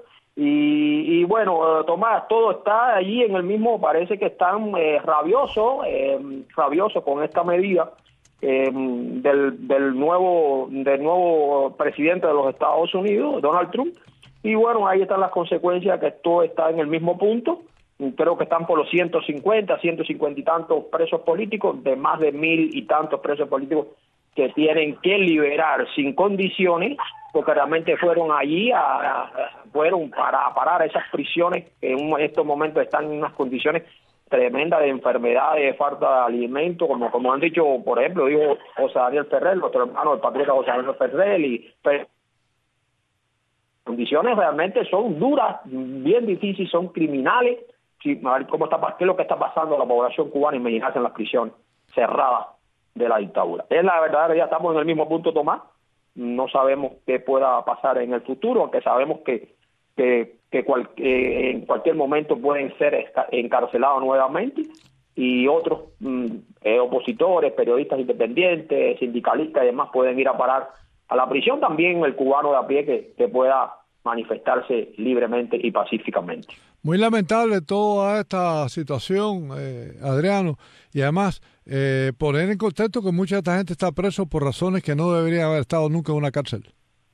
y, y bueno, eh, Tomás, todo está allí en el mismo, parece que están eh, rabiosos eh, rabiosos con esta medida eh, del, del nuevo del nuevo presidente de los Estados Unidos, Donald Trump. Y bueno, ahí están las consecuencias, que esto está en el mismo punto. Creo que están por los ciento cincuenta, ciento cincuenta y tantos presos políticos, de más de mil y tantos presos políticos que tienen que liberar sin condiciones, porque realmente fueron allí, a, a, fueron para parar esas prisiones que en estos momentos están en unas condiciones tremenda de enfermedades, de falta de alimento, como como han dicho, por ejemplo, dijo José Daniel Ferrer, nuestro hermano, el patriota José Daniel Ferrer, y pues, condiciones realmente son duras, bien difíciles, son criminales. Sí, a ver cómo está, qué es lo que está pasando a la población cubana, imaginarse en las prisiones cerradas de la dictadura. Es la verdad, ya estamos en el mismo punto, Tomás. No sabemos qué pueda pasar en el futuro, aunque sabemos que que, que, cual, que en cualquier momento pueden ser encarcelados nuevamente, y otros mm, eh, opositores, periodistas independientes, sindicalistas y demás pueden ir a parar a la prisión. También el cubano de a pie que, que pueda manifestarse libremente y pacíficamente. Muy lamentable toda esta situación, eh, Adriano, y además eh, poner en contexto que mucha de esta gente está preso por razones que no deberían haber estado nunca en una cárcel.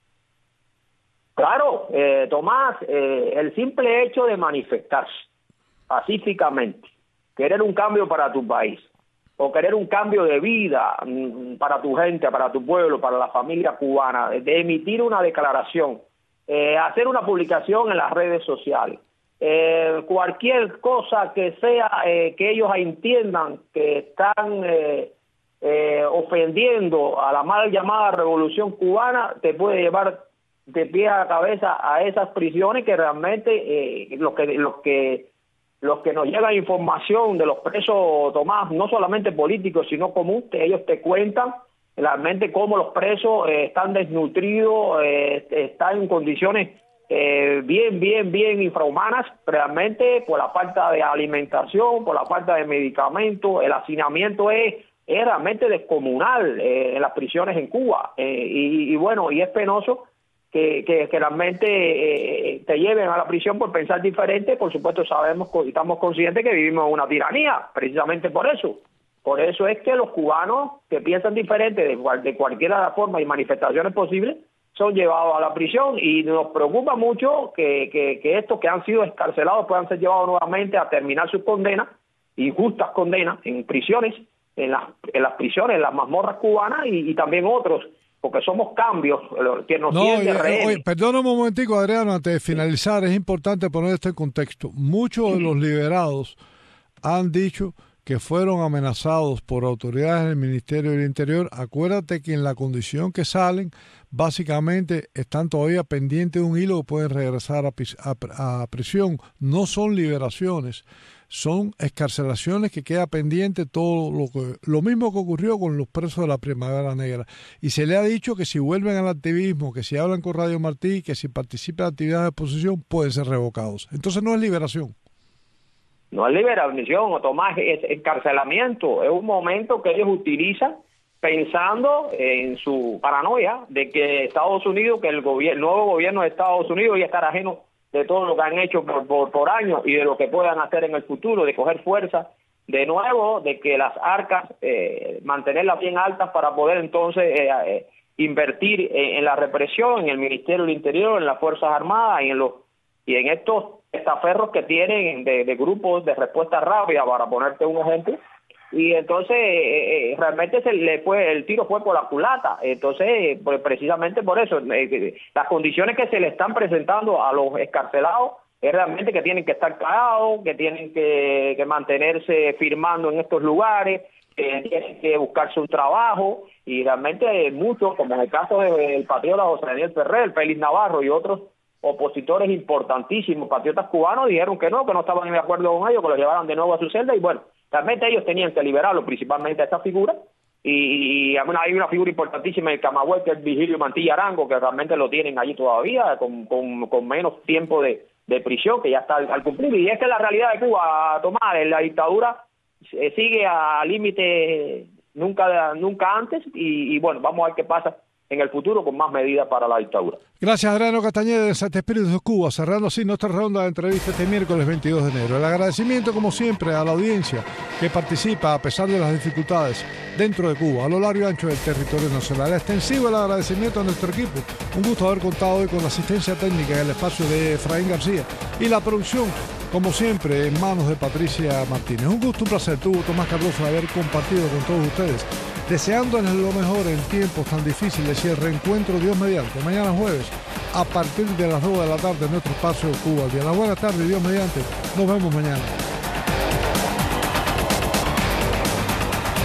Claro, eh, Tomás, eh, el simple hecho de manifestarse pacíficamente, querer un cambio para tu país, o querer un cambio de vida mm, para tu gente, para tu pueblo, para la familia cubana, de emitir una declaración, eh, hacer una publicación en las redes sociales, eh, cualquier cosa que sea eh, que ellos entiendan que están eh, eh, ofendiendo a la mal llamada revolución cubana, te puede llevar de pie a cabeza a esas prisiones que realmente eh, los que los que los que nos llega información de los presos, Tomás, no solamente políticos sino común, que ellos te cuentan realmente cómo los presos eh, están desnutridos, eh, están en condiciones eh, bien bien bien infrahumanas, realmente por la falta de alimentación, por la falta de medicamentos. El hacinamiento es es realmente descomunal eh, en las prisiones en Cuba, eh, y, y bueno, y es penoso que, que, que realmente eh, te lleven a la prisión por pensar diferente. Por supuesto sabemos y estamos conscientes que vivimos en una tiranía, precisamente por eso. Por eso es que los cubanos que piensan diferente de, cual, de cualquier forma y manifestaciones posibles son llevados a la prisión, y nos preocupa mucho que, que, que estos que han sido escarcelados puedan ser llevados nuevamente a terminar sus condenas, injustas condenas, en prisiones, en las, en las prisiones, en las mazmorras cubanas, y, y también otros, porque somos cambios que nos no, tienen de oye, rehenes. oye, perdona un momentico, Adriano, antes de finalizar, es importante poner esto en contexto. Muchos de los liberados han dicho que fueron amenazados por autoridades del Ministerio del Interior. Acuérdate que en la condición que salen, básicamente están todavía pendientes de un hilo que pueden regresar a, a, a prisión. No son liberaciones, son excarcelaciones que queda pendiente todo lo que, lo mismo que ocurrió con los presos de la Primavera Negra. Y se le ha dicho que si vuelven al activismo, que si hablan con Radio Martí, que si participan en actividades de oposición, pueden ser revocados. Entonces no es liberación. No es liberación, o Tomás, es encarcelamiento. Es un momento que ellos utilizan pensando en su paranoia de que Estados Unidos, que el, gobierno, el nuevo gobierno de Estados Unidos ya estará ajeno de todo lo que han hecho por, por, por años y de lo que puedan hacer en el futuro, de coger fuerza de nuevo, de que las arcas, eh, mantenerlas bien altas para poder entonces eh, eh, invertir en, en la represión, en el Ministerio del Interior, en las Fuerzas Armadas y en los y en estos estaferros que tienen de, de grupos de respuesta rápida, para ponerte un ejemplo. Y entonces eh, eh, realmente se le fue, el tiro fue por la culata. Entonces, pues, precisamente por eso, eh, las condiciones que se le están presentando a los excarcelados es realmente que tienen que estar callados, que tienen que, que mantenerse firmando en estos lugares, que tienen que buscarse un trabajo, y realmente muchos, como en el caso del patriota José Daniel Ferrer, Félix Navarro y otros opositores importantísimos, patriotas cubanos, dijeron que no, que no estaban de acuerdo con ellos, que los llevaran de nuevo a su celda. Y bueno, realmente ellos tenían que liberarlo, principalmente a esta figura, y, y hay una figura importantísima en el Camagüey, que es Vigilio Mantilla Arango, que realmente lo tienen allí todavía, con, con, con menos tiempo de, de prisión, que ya está al, al cumplir. Y esta es la realidad de Cuba, Tomás. La dictadura eh, sigue a límite nunca, nunca antes, y, y bueno, vamos a ver qué pasa en el futuro con más medidas para la dictadura. Gracias, Adriano Castañeda de Santa Espíritu de Cuba, cerrando así nuestra ronda de entrevistas este miércoles veintidós de enero. El agradecimiento, como siempre, a la audiencia que participa a pesar de las dificultades dentro de Cuba, a lo largo y ancho del territorio nacional. Extensivo el agradecimiento a nuestro equipo. Un gusto haber contado hoy con la asistencia técnica en el espacio de Efraín García y la producción, como siempre, en manos de Patricia Martínez. Un gusto, un placer, tuvo Tomás Cardoso, de haber compartido con todos ustedes, deseándoles lo mejor en tiempos tan difíciles, y el reencuentro, Dios mediante, mañana jueves a partir de las dos de la tarde en nuestro espacio Cuba al Día. Buenas tardes, Dios mediante, nos vemos mañana.